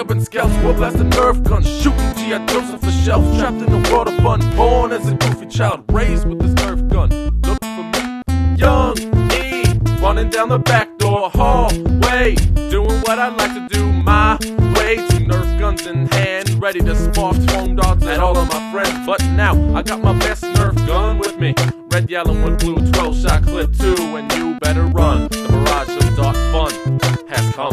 urban scouts wore blasting Nerf guns, shooting G.I. Joes off the shelf, trapped in a world of fun, born as a goofy child, raised with this Nerf gun. Look for me, young E, running down the back door hallway, doing what I like to do my way. Two Nerf guns in hand, ready to spark foam darts at all of my friends. But now I got my best Nerf gun with me, red, yellow, and blue, 12-shot clip too, and you better run. The barrage of dart fun has come.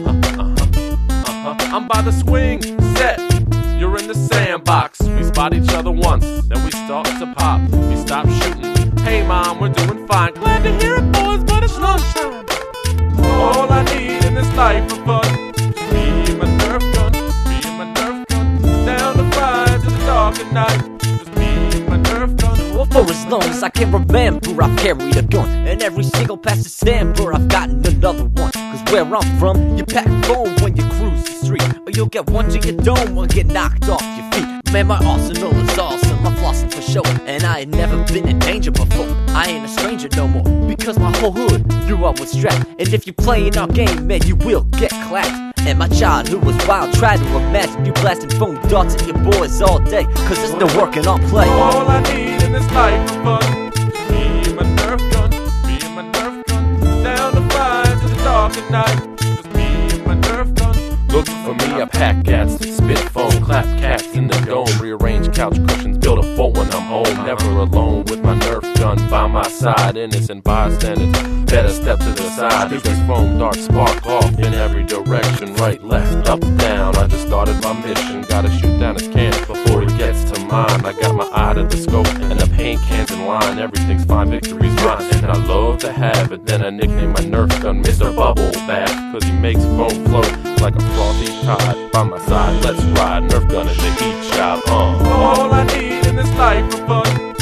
I'm by the swing set, you're in the sandbox. We spot each other once, then we start to pop. We stop shooting. Hey mom, we're doing fine. Glad to hear it, boys, but it's lunchtime. All I need in this life is fun. Just me and my Nerf gun, me and my Nerf gun. Down the fire to the dark at night. Just me and my Nerf gun. Well, for as long as I can remember, I've carried a gun, and every single past December I've gotten another one. Cause where I'm from, you pack foam when you cruise the street, or you'll get one to your dome or get knocked off your feet. Man, my arsenal is awesome, I'm flossing for show, and I ain't never been in danger before. I ain't a stranger no more, because my whole hood knew I was strapped. And if you playing our game, man, you will get clapped. And my childhood was wild, try to imagine you blasting foam darts at your boys all day, cause it's no working on play. All I need in this life is fun. Just me and my Nerf gun, me and my Nerf gun. Down the fire to the dark at night. Just me and my Nerf gun. Look for me, I pack gats, spit foam, clap cats in the dome, rearrange couch cushions, build a fort when I'm home. Never alone with my Nerf gun by my side, innocent bystanders better step to the side, because foam darts spark off in every direction, right, left, up, down. I just started my mission, gotta shoot down his can before he gets to mine. I got my eye to the scope and the paint cans in line, everything's fine, victory's mine. And I love to have it, then I nickname my Nerf gun Mr. Bubble Bath, cause he makes foam float like a frothy tide. By my side, let's ride, Nerf gun is the heat job. All I need in this life is fun.